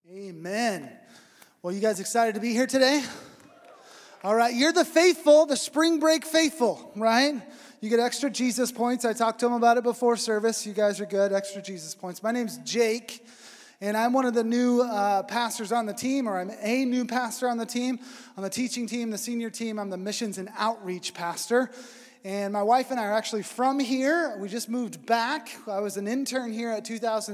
Amen. Well, you guys excited to be here today? All right, you're the faithful, the spring break faithful, right? You get extra Jesus points. I talked to them about it before service. You guys are good, extra Jesus points. My name's Jake, and I'm one of the new pastors on the team, or I'm a new pastor on the team. On the teaching team, the senior team, I'm the missions and outreach pastor. And my wife and I are actually from here. We just moved back. I was an intern here in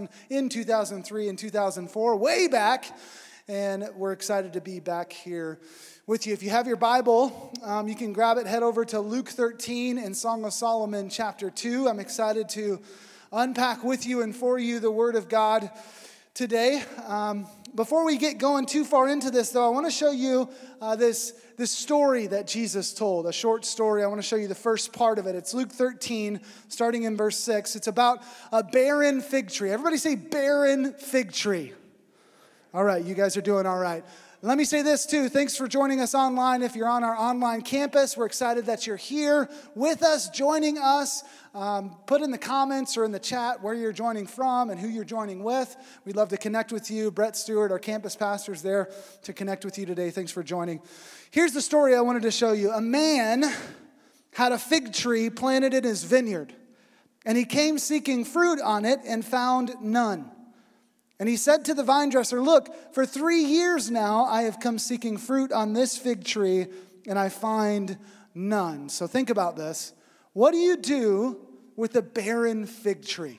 2003 and 2004, way back. And we're excited to be back here with you. If you have your Bible, you can grab it, head over to Luke 13 and Song of Solomon chapter 2. I'm excited to unpack with you and for you the Word of God today. Before we get going too far into this, though, I want to show you this story that Jesus told, a short story. I want to show you the first part of it. It's Luke 13, starting in verse 6. It's about a barren fig tree. Everybody say barren fig tree. All right, you guys are doing all right. Let me say this too. Thanks for joining us online. If you're on our online campus, we're excited that you're here with us, joining us. Put in the comments or in the chat where you're joining from and who you're joining with. We'd love to connect with you. Brett Stewart, our campus pastor, is there to connect with you today. Thanks for joining. Here's the story I wanted to show you. A man had a fig tree planted in his vineyard, and he came seeking fruit on it and found none. And he said to the vine dresser, "Look, for 3 years now I have come seeking fruit on this fig tree, and I find none." So think about this. What do you do with a barren fig tree?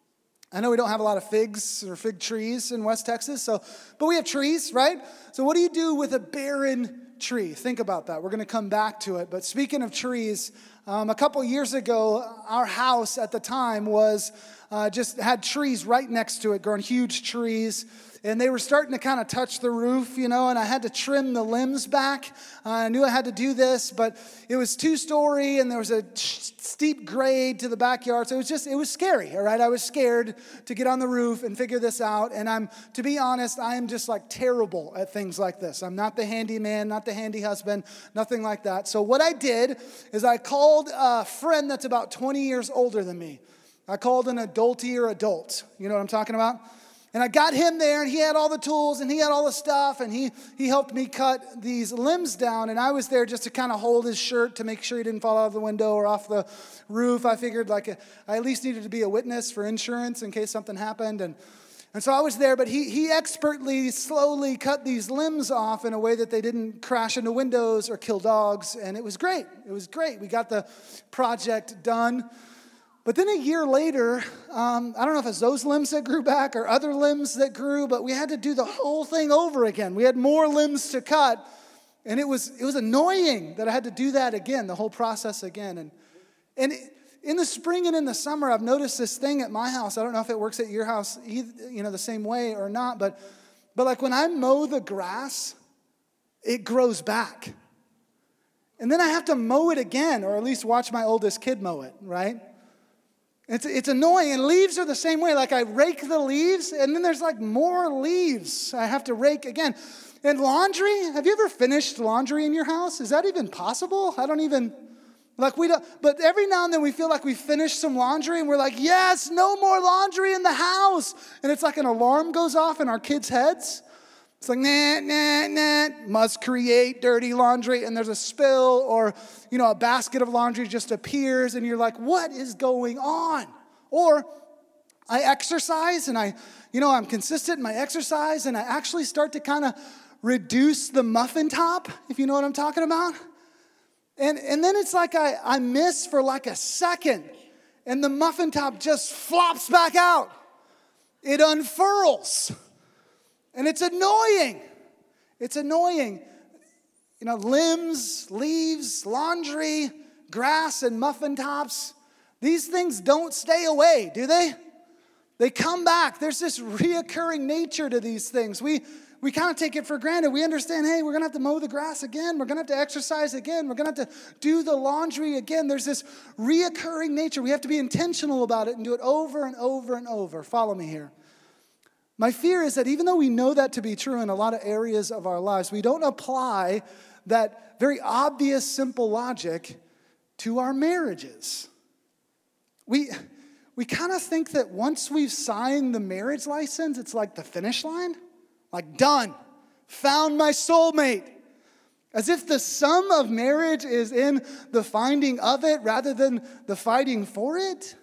I know we don't have a lot of figs or fig trees in West Texas, but we have trees, right? So what do you do with a barren tree? Think about that. We're going to come back to it. But speaking of trees, a couple years ago, our house at the time was just had trees right next to it, growing huge trees. And they were starting to kind of touch the roof, and I had to trim the limbs back. I knew I had to do this, but it was 2-story, and there was a steep grade to the backyard. So it was scary, all right? I was scared to get on the roof and figure this out. And to be honest, I am just like terrible at things like this. I'm not the handyman, not the handy husband, nothing like that. So what I did is I called a friend that's about 20 years older than me. I called an adultier adult. You know what I'm talking about? And I got him there, and he had all the tools, and he had all the stuff, and he helped me cut these limbs down, and I was there just to kind of hold his shirt to make sure he didn't fall out of the window or off the roof. I figured I at least needed to be a witness for insurance in case something happened, and so I was there, but he expertly, slowly cut these limbs off in a way that they didn't crash into windows or kill dogs, and it was great. It was great. We got the project done. But then a year later, I don't know if it's those limbs that grew back or other limbs that grew, but we had to do the whole thing over again. We had more limbs to cut, and it was annoying that I had to do that again, the whole process again. And in the spring and in the summer, I've noticed this thing at my house. I don't know if it works at your house, either, the same way or not, but like when I mow the grass, it grows back. And then I have to mow it again, or at least watch my oldest kid mow it, right? It's annoying, and leaves are the same way. Like I rake the leaves, and then there's like more leaves I have to rake again. And laundry, have you ever finished laundry in your house? Is that even possible? I don't even, we don't, but every now and then we feel like we finished some laundry, and we're like, yes, no more laundry in the house. And it's like an alarm goes off in our kids' heads. It's like, nah, must create dirty laundry, and there's a spill, or, a basket of laundry just appears, and you're like, what is going on? Or I exercise, and I'm consistent in my exercise, and I actually start to kind of reduce the muffin top, if you know what I'm talking about. And then it's like I miss for like a second, and the muffin top just flops back out. It unfurls. And it's annoying. It's annoying. Limbs, leaves, laundry, grass, and muffin tops. These things don't stay away, do they? They come back. There's this reoccurring nature to these things. We kind of take it for granted. We understand, hey, we're going to have to mow the grass again. We're going to have to exercise again. We're going to have to do the laundry again. There's this reoccurring nature. We have to be intentional about it and do it over and over and over. Follow me here. My fear is that even though we know that to be true in a lot of areas of our lives, we don't apply that very obvious, simple logic to our marriages. We kind of think that once we've signed the marriage license, it's like the finish line. Like done. Found my soulmate. As if the sum of marriage is in the finding of it rather than the fighting for it.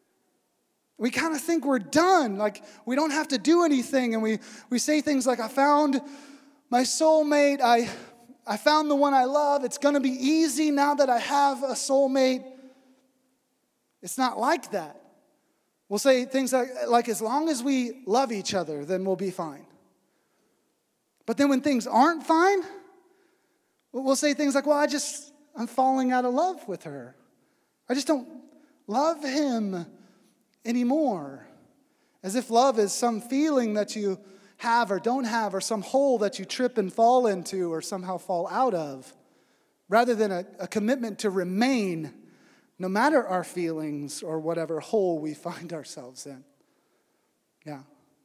We kind of think we're done, like we don't have to do anything. And we say things like, I found my soulmate, I found the one I love. It's going to be easy now that I have a soulmate. It's not like that. We'll say things like as long as we love each other, then we'll be fine. But then when things aren't fine, we'll say things like, well, I'm falling out of love with her. I just don't love him anymore. As if love is some feeling that you have or don't have, or some hole that you trip and fall into or somehow fall out of, rather than a commitment to remain no matter our feelings or whatever hole we find ourselves in. Yeah.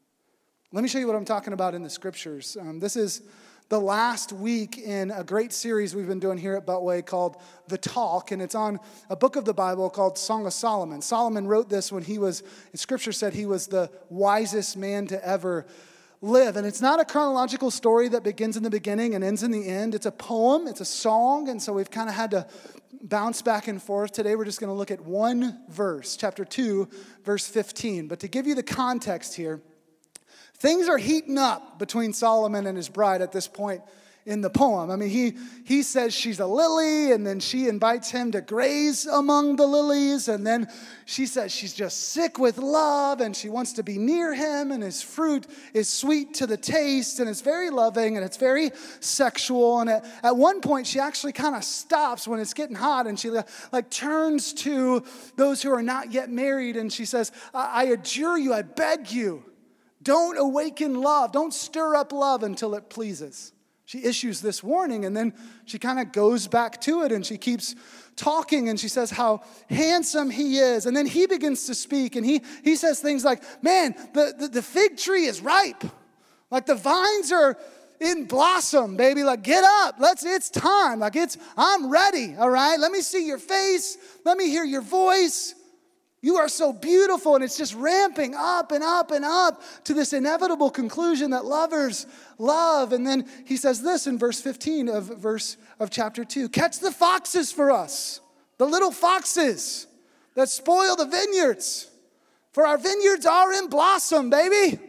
Let me show you what I'm talking about in the scriptures. This is the last week in a great series we've been doing here at Beltway called The Talk, and it's on a book of the Bible called Song of Solomon. Solomon wrote this when Scripture said he was the wisest man to ever live. And it's not a chronological story that begins in the beginning and ends in the end. It's a poem, it's a song, and so we've kind of had to bounce back and forth. Today we're just going to look at one verse, chapter 2, verse 15. But to give you the context here, things are heating up between Solomon and his bride at this point in the poem. I mean, he says she's a lily, and then she invites him to graze among the lilies, and then she says she's just sick with love, and she wants to be near him, and his fruit is sweet to the taste, and it's very loving, and it's very sexual. And at one point, she actually kind of stops when it's getting hot, and she like turns to those who are not yet married, and she says, I adjure you, I beg you, don't awaken love, don't stir up love until it pleases. She issues this warning, and then she kind of goes back to it, and she keeps talking, and she says how handsome he is. And then he begins to speak, and he says things like, man, the fig tree is ripe. Like the vines are in blossom, baby. Like get up, it's time. Like I'm ready, all right? Let me see your face. Let me hear your voice. You are so beautiful, and it's just ramping up and up and up to this inevitable conclusion that lovers love. And then he says this in verse 15 of chapter 2. Catch the foxes for us, the little foxes that spoil the vineyards, for our vineyards are in blossom, baby.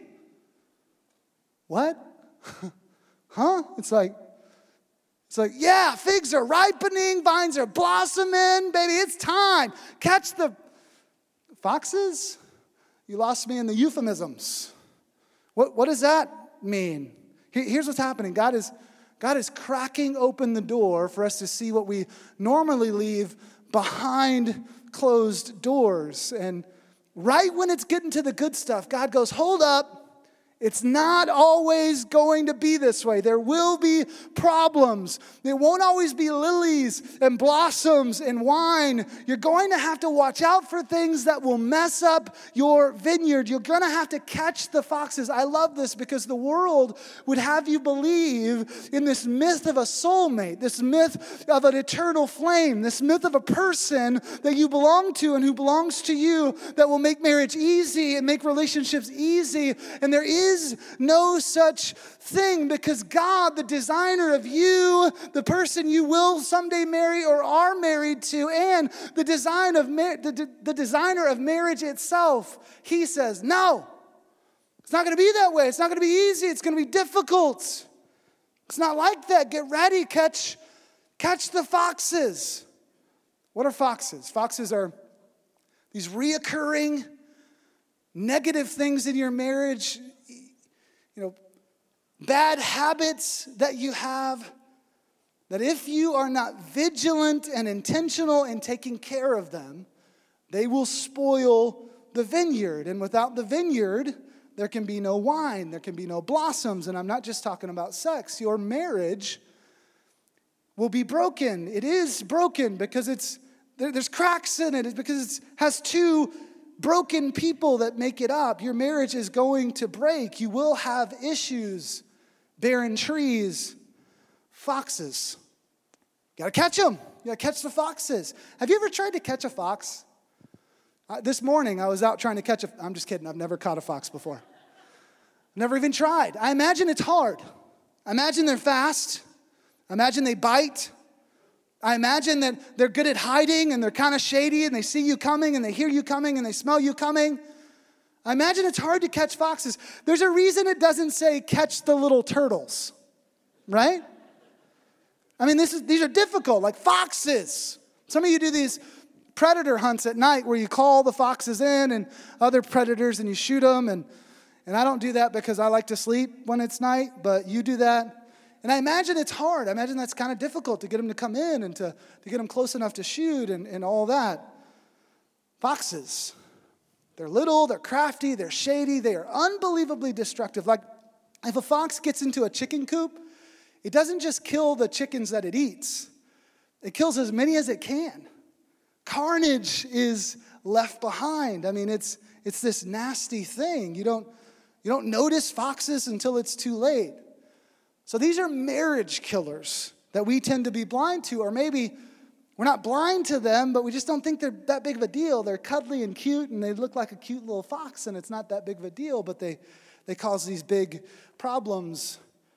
What? Huh? It's like, yeah, figs are ripening, vines are blossoming, baby, it's time. Catch the foxes? You lost me in the euphemisms. What does that mean? Here's what's happening. God is cracking open the door for us to see what we normally leave behind closed doors. And right when it's getting to the good stuff, God goes, hold up. It's not always going to be this way. There will be problems. It won't always be lilies and blossoms and wine. You're going to have to watch out for things that will mess up your vineyard. You're going to have to catch the foxes. I love this because the world would have you believe in this myth of a soulmate, this myth of an eternal flame, this myth of a person that you belong to and who belongs to you that will make marriage easy and make relationships easy. And there is no such thing, because God, the designer of you, the person you will someday marry or are married to, and the designer of marriage itself, he says, no, it's not going to be that way. It's not going to be easy. It's going to be difficult. It's not like that. Get ready. Catch the foxes. What are foxes? Foxes are these reoccurring negative things in your marriage, bad habits that you have, that if you are not vigilant and intentional in taking care of them, they will spoil the vineyard. And without the vineyard, there can be no wine, there can be no blossoms. And I'm not just talking about sex. Your marriage will be broken. It is broken because there's cracks in it. It's because it has two broken people that make it up. Your marriage is going to break. You will have issues, barren trees, foxes. You got to catch them. You got to catch the foxes. Have you ever tried to catch a fox? This morning I was out trying to catch I'm just kidding. I've never caught a fox before. Never even tried. I imagine it's hard. I imagine they're fast. I imagine they bite. I imagine that they're good at hiding and they're kind of shady and they see you coming and they hear you coming and they smell you coming. I imagine it's hard to catch foxes. There's a reason it doesn't say catch the little turtles, right? I mean, these are difficult, like foxes. Some of you do these predator hunts at night where you call the foxes in and other predators and you shoot them. And I don't do that because I like to sleep when it's night, but you do that. And I imagine it's hard. I imagine that's kind of difficult to get them to come in and to get them close enough to shoot and all that. Foxes. They're little, they're crafty, they're shady, they are unbelievably destructive. Like if a fox gets into a chicken coop, it doesn't just kill the chickens that it eats. It kills as many as it can. Carnage is left behind. I mean, it's this nasty thing. You don't notice foxes until it's too late. So these are marriage killers that we tend to be blind to, or maybe we're not blind to them, but we just don't think they're that big of a deal. They're cuddly and cute, and they look like a cute little fox, and it's not that big of a deal, but they cause these big problems.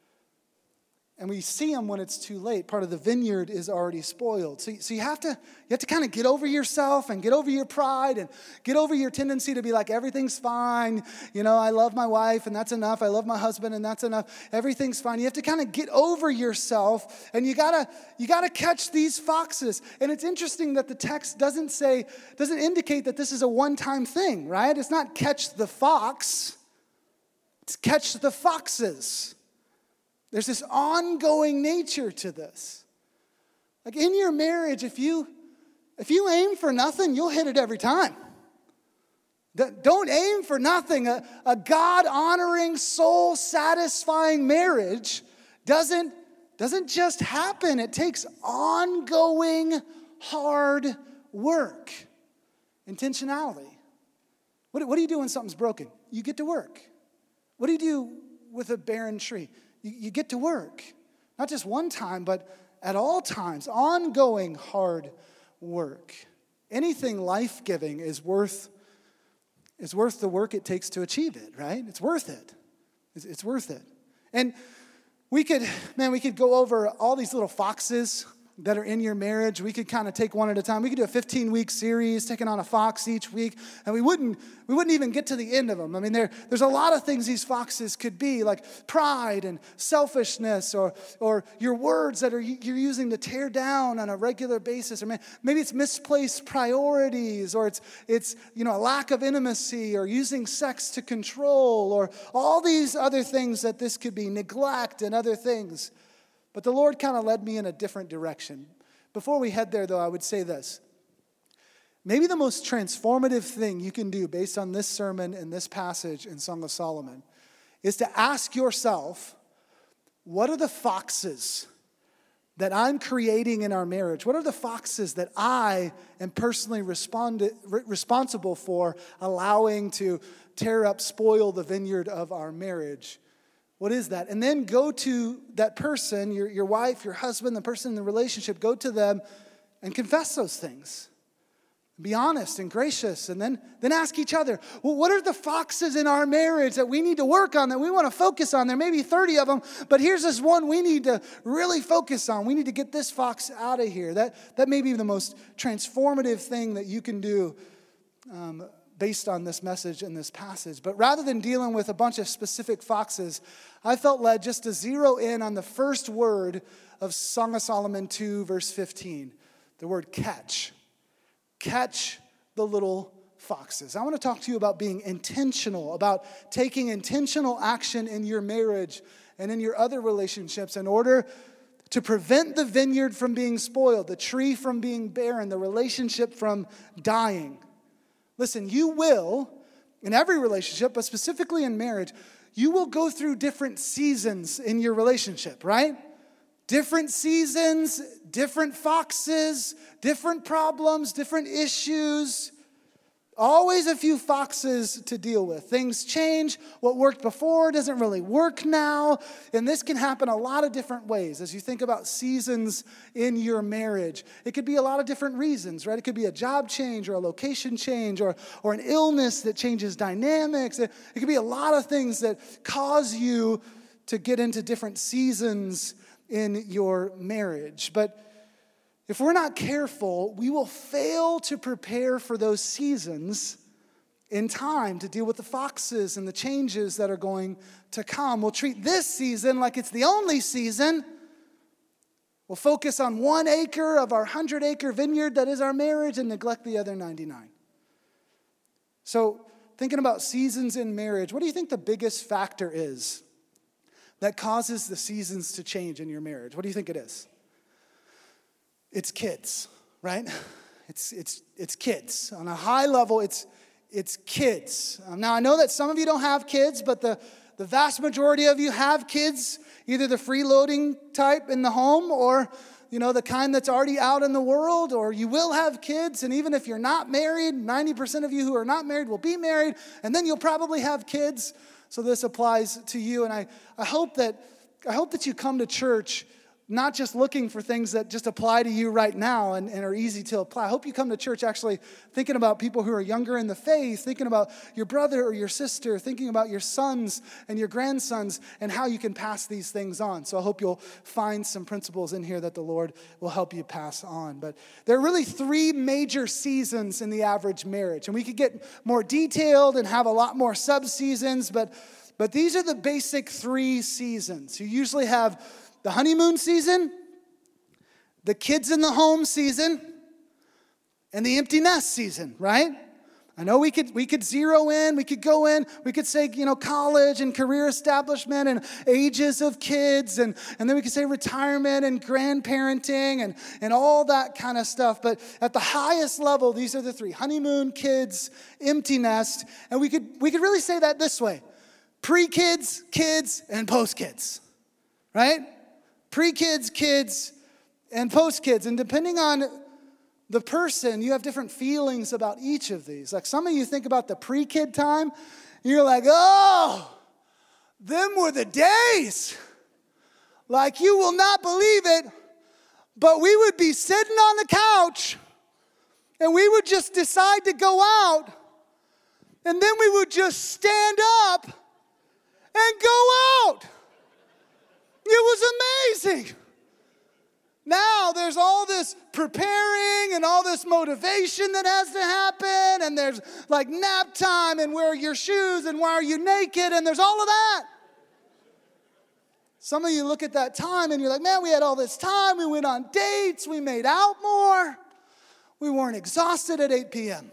And we see them when it's too late. Part of the vineyard is already spoiled. So you have to kind of get over yourself and get over your pride and get over your tendency to be like, everything's fine. You know, I love my wife and that's enough. I love my husband and that's enough. Everything's fine. You have to kind of get over yourself and you gotta catch these foxes. And it's interesting that the text doesn't indicate that this is a one-time thing, right? It's not catch the fox. It's catch the foxes. There's this ongoing nature to this. Like in your marriage, if you aim for nothing, you'll hit it every time. Don't aim for nothing. A God-honoring, soul-satisfying marriage doesn't just happen. It takes ongoing, hard work. Intentionality. What do you do when something's broken? You get to work. What do you do with a barren tree? You get to work, not just one time, but at all times, ongoing hard work. Anything life-giving is worth the work it takes to achieve it, right? It's worth it. It's worth it. And we could go over all these little foxes that are in your marriage. We could kind of take one at a time. We could do a 15-week series, taking on a fox each week, and we wouldn't even get to the end of them. I mean, there's a lot of things these foxes could be, like pride and selfishness, or your words that you're using to tear down on a regular basis, or maybe it's misplaced priorities, or it's a lack of intimacy, or using sex to control, or all these other things that this could be, neglect and other things. But the Lord kind of led me in a different direction. Before we head there, though, I would say this. Maybe the most transformative thing you can do based on this sermon and this passage in Song of Solomon is to ask yourself, what are the foxes that I'm creating in our marriage? What are the foxes that I am personally responsible for allowing to tear up, spoil the vineyard of our marriage? What is that? And then go to that person, your wife, your husband, the person in the relationship, go to them and confess those things. Be honest and gracious, and then ask each other, well, what are the foxes in our marriage that we need to work on, that we want to focus on? There may be 30 of them, but here's this one we need to really focus on. We need to get this fox out of here. That may be the most transformative thing that you can do based on this message and this passage. But rather than dealing with a bunch of specific foxes, I felt led just to zero in on the first word of Song of Solomon 2, verse 15, the word catch. Catch the little foxes. I want to talk to you about being intentional, about taking intentional action in your marriage and in your other relationships in order to prevent the vineyard from being spoiled, the tree from being barren, the relationship from dying. Listen, you will, in every relationship, but specifically in marriage, you will go through different seasons in your relationship, right? Different seasons, different foxes, different problems, different issues. Always a few foxes to deal with. Things change. What worked before doesn't really work now. And this can happen a lot of different ways. As you think about seasons in your marriage, it could be a lot of different reasons, right? It could be a job change or a location change or an illness that changes dynamics. It could be a lot of things that cause you to get into different seasons in your marriage. But if we're not careful, we will fail to prepare for those seasons in time to deal with the foxes and the changes that are going to come. We'll treat this season like it's the only season. We'll focus on 1 acre of our 100-acre vineyard that is our marriage and neglect the other 99. So, thinking about seasons in marriage, what do you think the biggest factor is that causes the seasons to change in your marriage? What do you think it is? It's kids, right? It's kids. On a high level, it's kids. Now, I know that some of you don't have kids, but the vast majority of you have kids, either the freeloading type in the home or, the kind that's already out in the world, or you will have kids. And even if you're not married, 90% of you who are not married will be married, and then you'll probably have kids. So this applies to you. And I hope that you come to church not just looking for things that just apply to you right now and are easy to apply. I hope you come to church actually thinking about people who are younger in the faith, thinking about your brother or your sister, thinking about your sons and your grandsons and how you can pass these things on. So I hope you'll find some principles in here that the Lord will help you pass on. But there are really 3 major seasons in the average marriage. And we could get more detailed and have a lot more sub-seasons, but these are the basic 3 seasons. You usually have the honeymoon season, the kids in the home season, and the empty nest season, right? I know we could zero in, we could go in, we could say, college and career establishment and ages of kids, and then we could say retirement and grandparenting and all that kind of stuff. But at the highest level, these are the 3: honeymoon, kids, empty nest. And we could really say that this way: pre-kids, kids, and post-kids, right? Pre-kids, kids, and post-kids. And depending on the person, you have different feelings about each of these. Like some of you think about the pre-kid time, you're like, oh, them were the days. Like you will not believe it, but we would be sitting on the couch and we would just decide to go out, and then we would just stand up and go out. It was amazing. Now there's all this preparing and all this motivation that has to happen, and there's like nap time and wear your shoes and why are you naked, and there's all of that. Some of you look at that time and you're like, man, we had all this time, we went on dates, we made out more, we weren't exhausted at 8 p.m.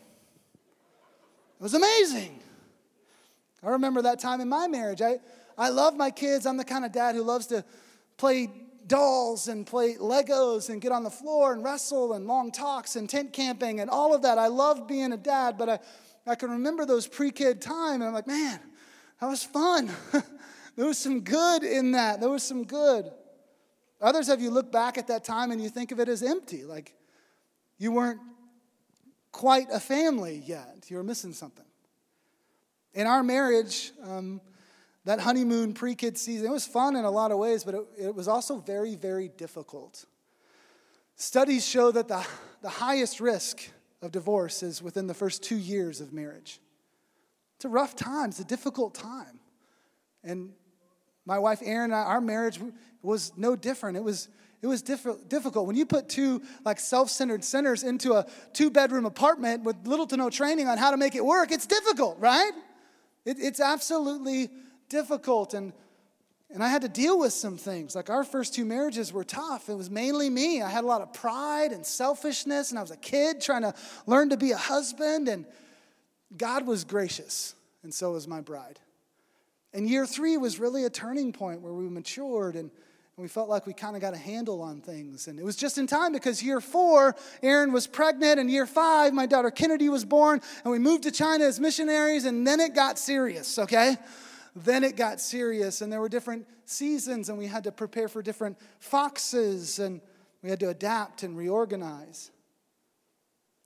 It was amazing. I remember that time in my marriage. I love my kids. I'm the kind of dad who loves to play dolls and play Legos and get on the floor and wrestle and long talks and tent camping and all of that. I love being a dad, but I can remember those pre-kid time, and I'm like, man, that was fun. There was some good in that. There was some good. Others of you look back at that time and you think of it as empty, like you weren't quite a family yet. You were missing something. In our marriage, that honeymoon pre-kid season, it was fun in a lot of ways, but it was also very, very difficult. Studies show that the highest risk of divorce is within the first 2 years of marriage. It's a rough time. It's a difficult time. And my wife, Erin, and I, our marriage was no different. It was difficult. When you put 2 like self-centered sinners into a 2-bedroom apartment with little to no training on how to make it work, it's difficult, right? It's absolutely difficult. And I had to deal with some things. Like our first 2 marriages were tough. It was mainly me. I had a lot of pride and selfishness, and I was a kid trying to learn to be a husband, and God was gracious, and so was my bride. And year 3 was really a turning point where we matured and we felt like we kind of got a handle on things. And it was just in time because year 4, Erin was pregnant, and year 5, my daughter Kennedy was born, and we moved to China as missionaries, and then it got serious, okay? Then it got serious, and there were different seasons, and we had to prepare for different foxes, and we had to adapt and reorganize.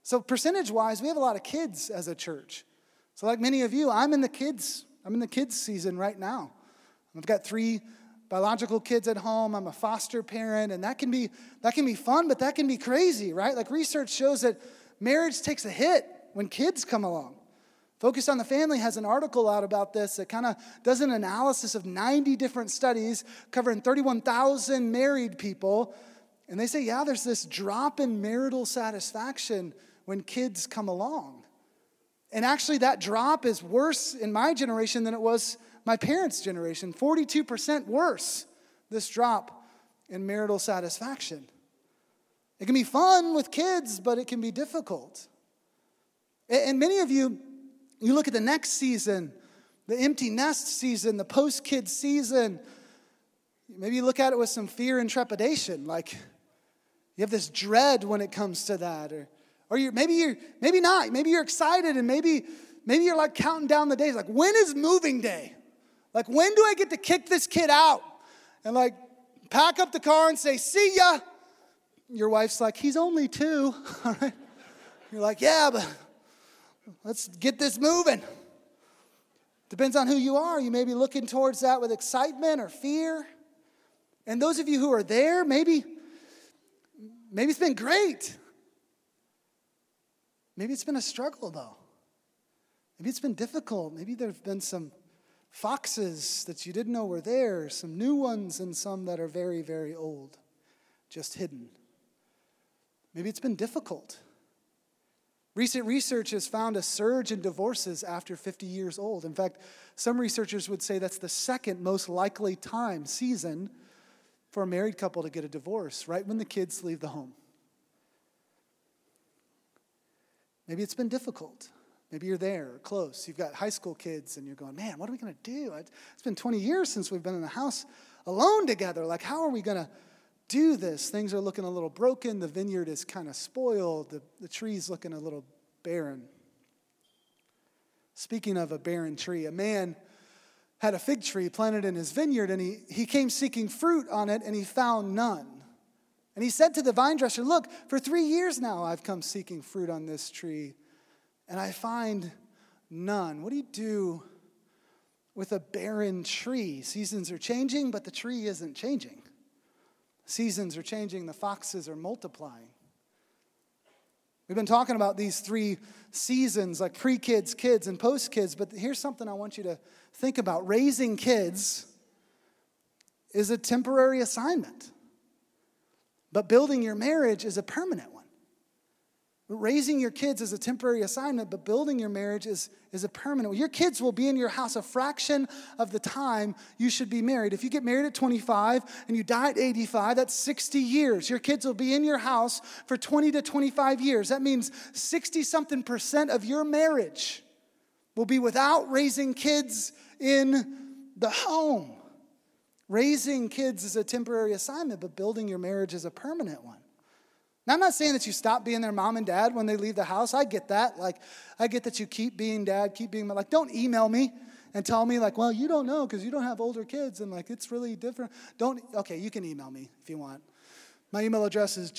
So percentage-wise, we have a lot of kids as a church. So like many of you, I'm in the kids season right now. I've got 3 biological kids at home. I'm a foster parent, and that can be fun, but that can be crazy, right? Like research shows that marriage takes a hit when kids come along. Focus on the Family has an article out about this that kind of does an analysis of 90 different studies covering 31,000 married people. And they say, yeah, there's this drop in marital satisfaction when kids come along. And actually that drop is worse in my generation than it was my parents' generation. 42% worse, this drop in marital satisfaction. It can be fun with kids, but it can be difficult. And many of you look at the next season, the empty nest season, the post-kid season. Maybe you look at it with some fear and trepidation, like you have this dread when it comes to that, or maybe not. Maybe you're excited, and maybe you're like counting down the days. Like, when is moving day? Like, when do I get to kick this kid out and like pack up the car and say, see ya? Your wife's like, he's only 2. All right. You're like, yeah, but let's get this moving. Depends on who you are. You may be looking towards that with excitement or fear. And those of you who are there, maybe it's been great. Maybe it's been a struggle, though. Maybe it's been difficult. Maybe there have been some foxes that you didn't know were there, some new ones and some that are very, very old, just hidden. Maybe it's been difficult. Recent research has found a surge in divorces after 50 years old. In fact, some researchers would say that's the second most likely season for a married couple to get a divorce, right when the kids leave the home. Maybe it's been difficult. Maybe you're there, or close. You've got high school kids, and you're going, man, what are we going to do? It's been 20 years since we've been in the house alone together. Like, how are we going to do this? Things are looking a little broken. The vineyard is kind of spoiled. The tree's looking a little barren. Speaking of a barren tree, a man had a fig tree planted in his vineyard, and he came seeking fruit on it, and he found none. And he said to the vine dresser, look, for 3 years now I've come seeking fruit on this tree, and I find none. What do you do with a barren tree? Seasons are changing, but the tree isn't changing. Seasons are changing, the foxes are multiplying. We've been talking about these 3 seasons, like pre-kids, kids, and post-kids, but here's something I want you to think about. Raising kids is a temporary assignment, but building your marriage is a permanent one. Raising your kids is a temporary assignment, but building your marriage is a permanent one. Your kids will be in your house a fraction of the time you should be married. If you get married at 25 and you die at 85, that's 60 years. Your kids will be in your house for 20 to 25 years. That means 60-something% of your marriage will be without raising kids in the home. Raising kids is a temporary assignment, but building your marriage is a permanent one. Now, I'm not saying that you stop being their mom and dad when they leave the house. I get that. Like, I get that you keep being dad, keep being, like, don't email me and tell me, like, well, you don't know because you don't have older kids and, like, it's really different. Okay, you can email me if you want. My email address is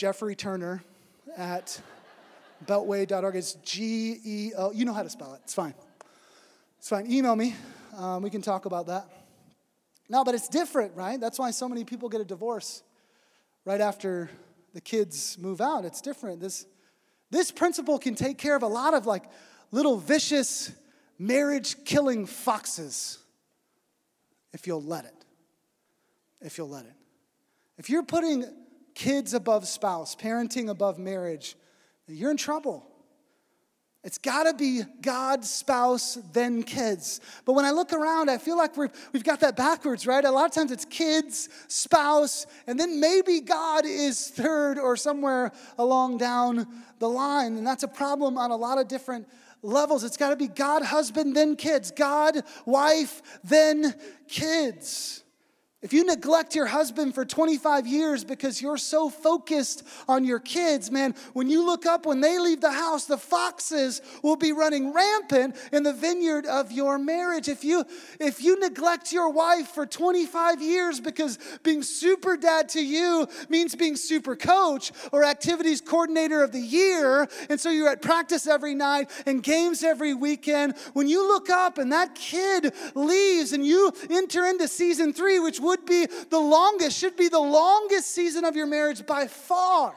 jeffreyturner@beltway.org. It's G-E-O. You know how to spell it. It's fine. It's fine. Email me. We can talk about that. No, but it's different, right? That's why so many people get a divorce right after the kids move out. It's different. This principle can take care of a lot of like little vicious marriage-killing foxes if you'll let it. If you'll let it. If you're putting kids above spouse, parenting above marriage, you're in trouble. It's got to be God, spouse, then kids. But when I look around, I feel like we've got that backwards, right? A lot of times it's kids, spouse, and then maybe God is third or somewhere along down the line. And that's a problem on a lot of different levels. It's got to be God, husband, then kids. God, wife, then kids. If you neglect your husband for 25 years because you're so focused on your kids, man, when you look up, when they leave the house, the foxes will be running rampant in the vineyard of your marriage. If you neglect your wife for 25 years because being super dad to you means being super coach or activities coordinator of the year, and so you're at practice every night and games every weekend, when you look up and that kid leaves and you enter into season 3, which should be the longest season of your marriage by far.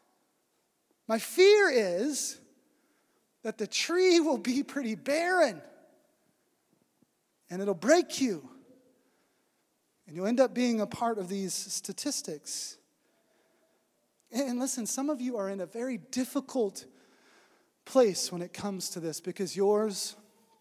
My fear is that the tree will be pretty barren and it'll break you. And you'll end up being a part of these statistics. And listen, some of you are in a very difficult place when it comes to this because yours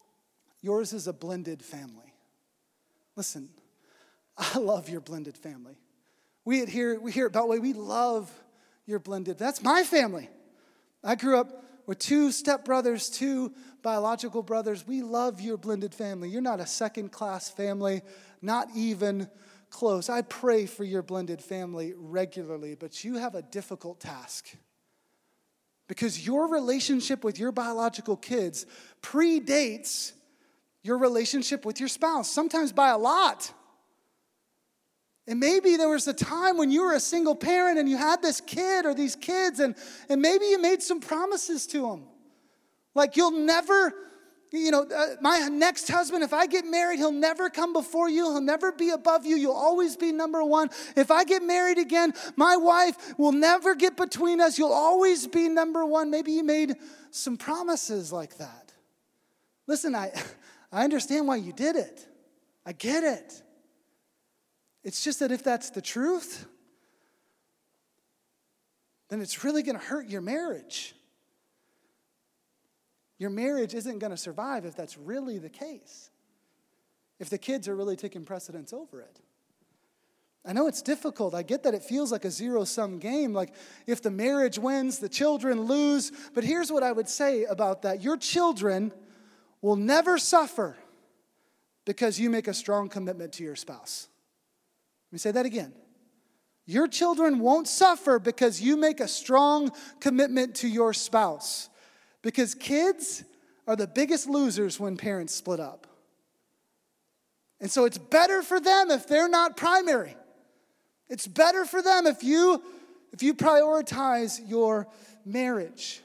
is a blended family. Listen, I love your blended family. We here at Beltway, we love your blended. That's my family. I grew up with 2 stepbrothers, 2 biological brothers. We love your blended family. You're not a second-class family, not even close. I pray for your blended family regularly, but you have a difficult task because your relationship with your biological kids predates your relationship with your spouse, sometimes by a lot. And maybe there was a time when you were a single parent and you had this kid or these kids and maybe you made some promises to them. Like you'll never, my next husband, if I get married, he'll never come before you. He'll never be above you. You'll always be number one. If I get married again, my wife will never get between us. You'll always be number one. Maybe you made some promises like that. Listen, I understand why you did it. I get it. It's just that if that's the truth, then it's really going to hurt your marriage. Your marriage isn't going to survive if that's really the case. If the kids are really taking precedence over it. I know it's difficult. I get that it feels like a zero-sum game. Like if the marriage wins, the children lose. But here's what I would say about that. Your children will never suffer because you make a strong commitment to your spouse. Let me say that again. Your children won't suffer because you make a strong commitment to your spouse. Because kids are the biggest losers when parents split up. And so it's better for them if they're not primary. It's better for them if you prioritize your marriage.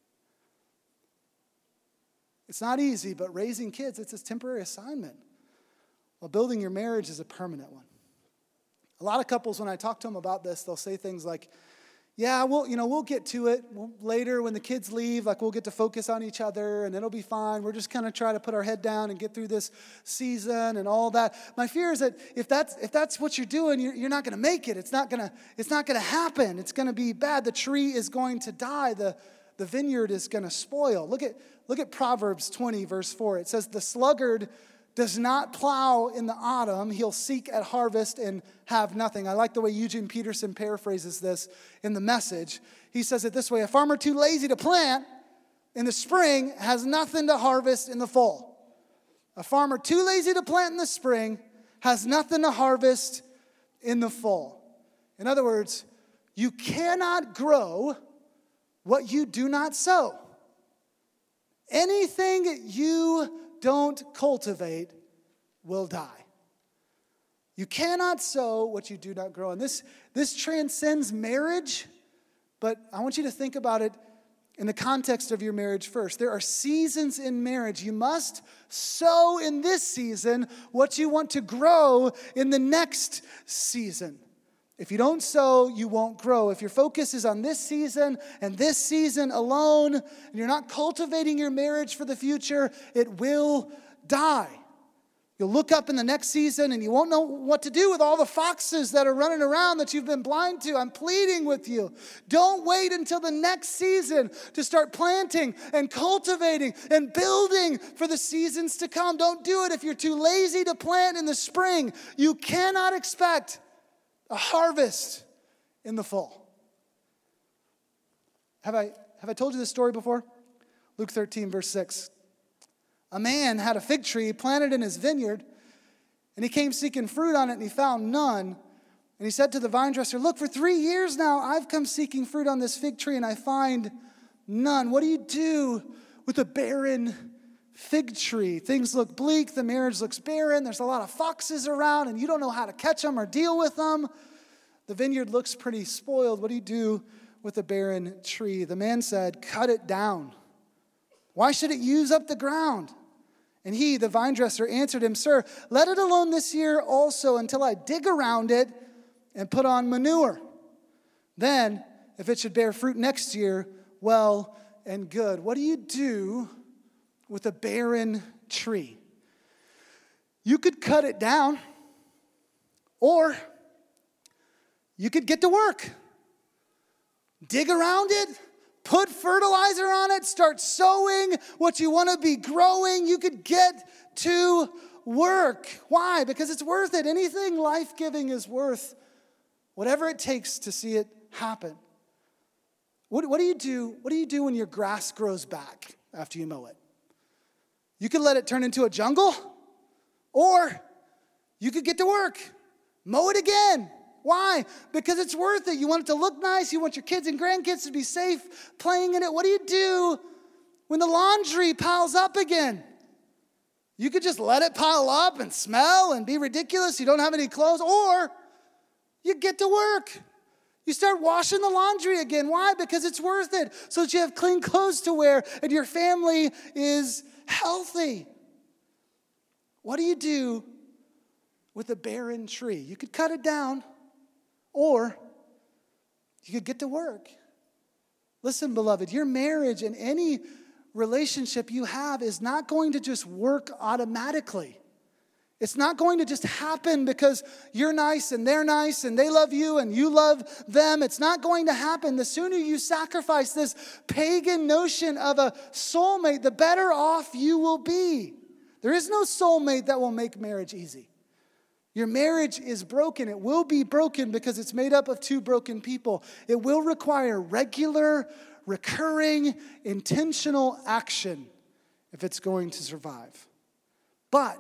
It's not easy, but raising kids, it's a temporary assignment. While building your marriage is a permanent one. A lot of couples, when I talk to them about this, they'll say things like, yeah, we'll get to it later when the kids leave. Like, we'll get to focus on each other, and it'll be fine. We're just kind of trying to put our head down and get through this season and all that. My fear is that if that's what you're doing, you're not going to make it. It's not going to happen. It's going to be bad. The tree is going to die. The vineyard is going to spoil. Look at Proverbs 20, verse 4. It says, the sluggard does not plow in the autumn, he'll seek at harvest and have nothing. I like the way Eugene Peterson paraphrases this in the Message. He says it this way: a farmer too lazy to plant in the spring has nothing to harvest in the fall. A farmer too lazy to plant in the spring has nothing to harvest in the fall. In other words, you cannot grow what you do not sow. Anything you don't cultivate will die. You cannot sow what you do not grow. And this transcends marriage, but I want you to think about it in the context of your marriage first. There are seasons in marriage. You must sow in this season what you want to grow in the next season. If you don't sow, you won't grow. If your focus is on this season and this season alone, and you're not cultivating your marriage for the future, it will die. You'll look up in the next season and you won't know what to do with all the foxes that are running around that you've been blind to. I'm pleading with you. Don't wait until the next season to start planting and cultivating and building for the seasons to come. Don't do it if you're too lazy to plant in the spring. You cannot expect a harvest in the fall. Have I told you this story before? Luke 13, verse 6. A man had a fig tree planted in his vineyard, And he came seeking fruit on it, and he found none. And he said to the vine dresser, look, for 3 years now, I've come seeking fruit on this fig tree, and I find none. What do you do with a barren fig tree? Things look bleak. The marriage looks barren. There's a lot of foxes around, and you don't know how to catch them or deal with them. The vineyard looks pretty spoiled. What do you do with a barren tree? The man said, cut it down. Why should it use up the ground? And he, the vine dresser, answered him, sir, let it alone this year also until I dig around it and put on manure. Then, if it should bear fruit next year, well and good. What do you do with a barren tree? You could cut it down, or you could get to work. Dig around it, put fertilizer on it, start sowing what you want to be growing. You could get to work. Why? Because it's worth it. Anything life-giving is worth whatever it takes to see it happen. What do you do? What do you do when your grass grows back after you mow it? You could let it turn into a jungle, or you could get to work, mow it again. Why? Because it's worth it. You want it to look nice. You want your kids and grandkids to be safe playing in it. What do you do when the laundry piles up again? You could just let it pile up and smell and be ridiculous. You don't have any clothes. Or you get to work. You start washing the laundry again. Why? Because it's worth it. So that you have clean clothes to wear and your family is healthy. What do you do with a barren tree? You could cut it down, or you could get to work. Listen, beloved, your marriage and any relationship you have is not going to just work automatically. It's not going to just happen because you're nice and they're nice and they love you and you love them. It's not going to happen. The sooner you sacrifice this pagan notion of a soulmate, the better off you will be. There is no soulmate that will make marriage easy. Your marriage is broken. It will be broken because it's made up of two broken people. It will require regular, recurring, intentional action if it's going to survive. But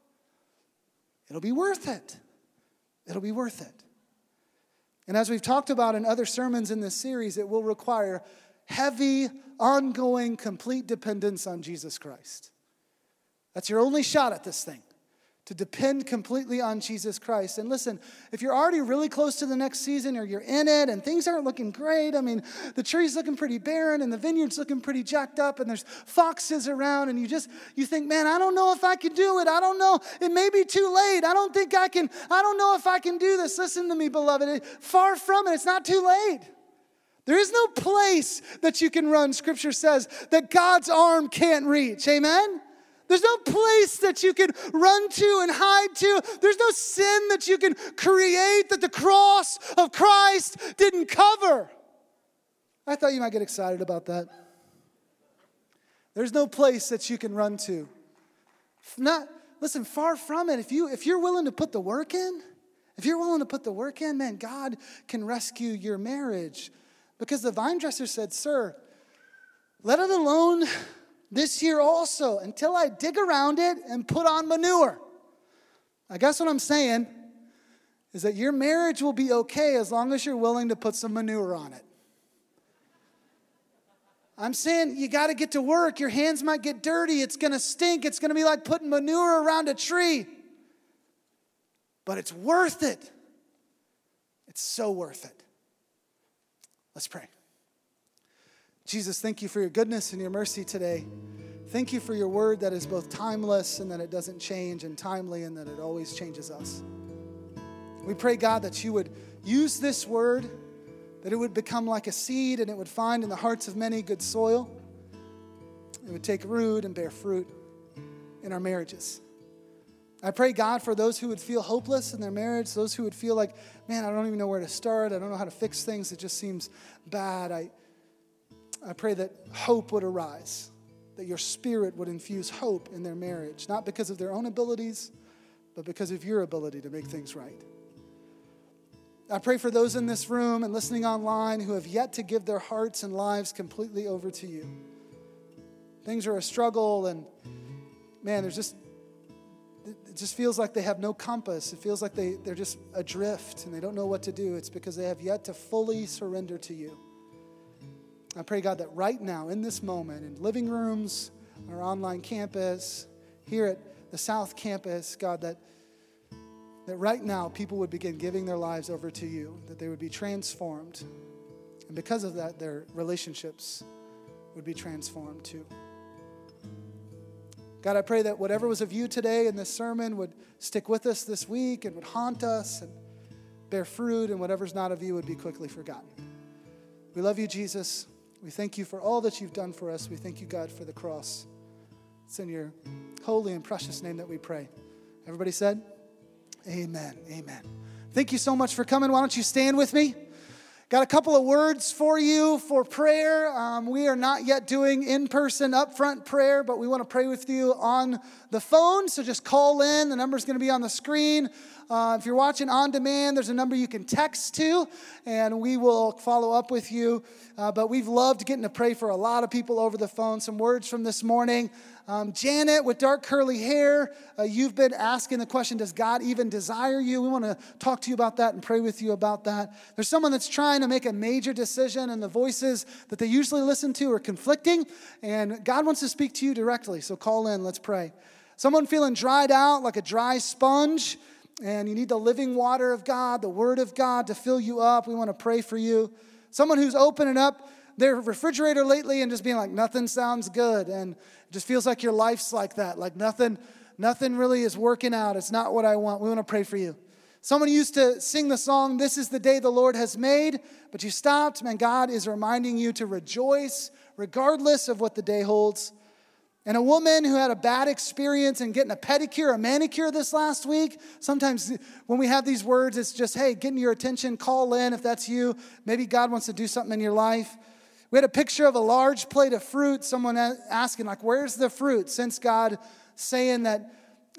it'll be worth it. It'll be worth it. And as we've talked about in other sermons in this series, it will require heavy, ongoing, complete dependence on Jesus Christ. That's your only shot at this thing, to depend completely on Jesus Christ. And listen, if you're already really close to the next season, or you're in it and things aren't looking great, I mean, the tree's looking pretty barren and the vineyard's looking pretty jacked up and there's foxes around and you think, man, I don't know if I can do it. I don't know. It may be too late. I don't know if I can do this. Listen to me, beloved. Far from it. It's not too late. There is no place that you can run, Scripture says, that God's arm can't reach. Amen? There's no place that you can run to and hide to. There's no sin that you can create that the cross of Christ didn't cover. I thought you might get excited about that. There's no place that you can run to. Listen, far from it. If you're willing to put the work in, man, God can rescue your marriage. Because the vine dresser said, sir, let it alone this year also, until I dig around it and put on manure. I guess what I'm saying is that your marriage will be okay as long as you're willing to put some manure on it. I'm saying you got to get to work. Your hands might get dirty. It's going to stink. It's going to be like putting manure around a tree. But it's worth it. It's so worth it. Let's pray. Jesus, thank you for your goodness and your mercy today. Thank you for your word that is both timeless and that it doesn't change, and timely and that it always changes us. We pray, God, that you would use this word, that it would become like a seed and it would find in the hearts of many good soil. It would take root and bear fruit in our marriages. I pray, God, for those who would feel hopeless in their marriage, those who would feel like, man, I don't even know where to start. I don't know how to fix things. It just seems bad. I pray that hope would arise, that your Spirit would infuse hope in their marriage, not because of their own abilities, but because of your ability to make things right. I pray for those in this room and listening online who have yet to give their hearts and lives completely over to you. Things are a struggle, and man, there's just it just feels like they have no compass. It feels like they're just adrift and they don't know what to do. It's because they have yet to fully surrender to you. I pray, God, that right now, in this moment, in living rooms, on our online campus, here at the South Campus, God, that right now people would begin giving their lives over to you, that they would be transformed. And because of that, their relationships would be transformed too. God, I pray that whatever was of you today in this sermon would stick with us this week and would haunt us and bear fruit, and whatever's not of you would be quickly forgotten. We love you, Jesus. We thank you for all that you've done for us. We thank you, God, for the cross. It's in your holy and precious name that we pray. Everybody said, amen, amen. Thank you so much for coming. Why don't you stand with me? Got a couple of words for you for prayer. We are not yet doing in-person upfront prayer, but we want to pray with you on the phone. So just call in. The number's going to be on the screen. If you're watching on demand, there's a number you can text to, and we will follow up with you. But we've loved getting to pray for a lot of people over the phone. Some words from this morning. Janet with dark curly hair, you've been asking the question, does God even desire you? We want to talk to you about that and pray with you about that. There's someone that's trying to make a major decision, and the voices that they usually listen to are conflicting, and God wants to speak to you directly, so call in, let's pray. Someone feeling dried out like a dry sponge, and you need the living water of God, the word of God to fill you up. We want to pray for you. Someone who's opening up their refrigerator lately and just being like, nothing sounds good, and it just feels like your life's like that, like nothing really is working out. It's not what I want. We want to pray for you. Someone used to sing the song, "This is the day the Lord has made," but you stopped. Man, God is reminding you to rejoice regardless of what the day holds. And a woman who had a bad experience in getting a pedicure, a manicure this last week. Sometimes when we have these words, it's just, hey, getting your attention, call in if that's you. Maybe God wants to do something in your life. We had a picture of a large plate of fruit. Someone asking, like, where's the fruit? Since God saying that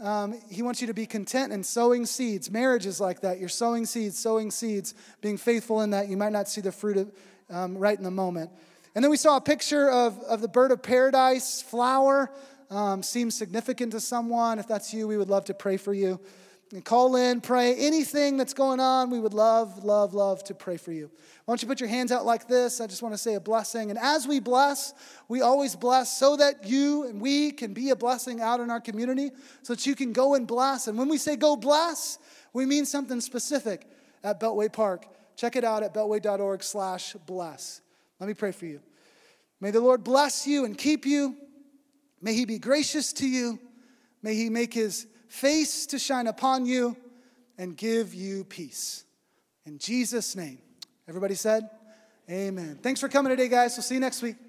he wants you to be content and sowing seeds. Marriage is like that. You're sowing seeds, being faithful in that. You might not see the fruit right in the moment. And then we saw a picture of the bird of paradise flower. Seems significant to someone. If that's you, we would love to pray for you. And call in, pray. Anything that's going on, we would love to pray for you. Why don't you put your hands out like this? I just want to say a blessing. And as we bless, we always bless so that you and we can be a blessing out in our community, so that you can go and bless. And when we say go bless, we mean something specific at Beltway Park. Check it out at beltway.org/bless. Let me pray for you. May the Lord bless you and keep you. May he be gracious to you. May he make his face to shine upon you and give you peace. In Jesus' name. Everybody said, amen. Thanks for coming today, guys. We'll see you next week.